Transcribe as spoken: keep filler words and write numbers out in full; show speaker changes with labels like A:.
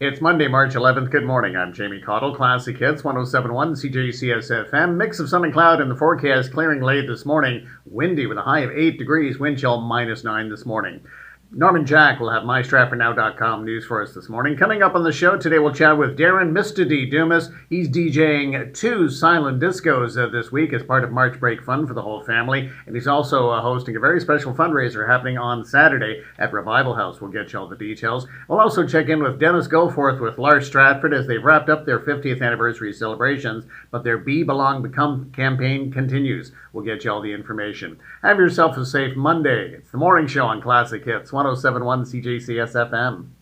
A: It's Monday, March eleventh. Good morning. I'm Jamie Cottle. Classic Hits, one oh seven point one C J C S F M. Mix of sun and cloud in the forecast, clearing late this morning. Windy with a high of eight degrees, wind chill minus nine this morning. Norman Jack will have my stratford now dot com news for us this morning. Coming up on the show today, we'll chat with Darren Mister D. Dumas. He's DJing two silent discos uh, this week as part of March Break Fun for the whole family. And he's also uh, hosting a very special fundraiser happening on Saturday at Revival House. We'll get you all the details. We'll also check in with Dennis Goforth with Lars Stratford as they've wrapped up their fiftieth anniversary celebrations. But their Be Belong Become campaign continues. We'll get you all the information. Have yourself a safe Monday. It's the morning show on Classic Hits, one oh seven point one C J C S F M.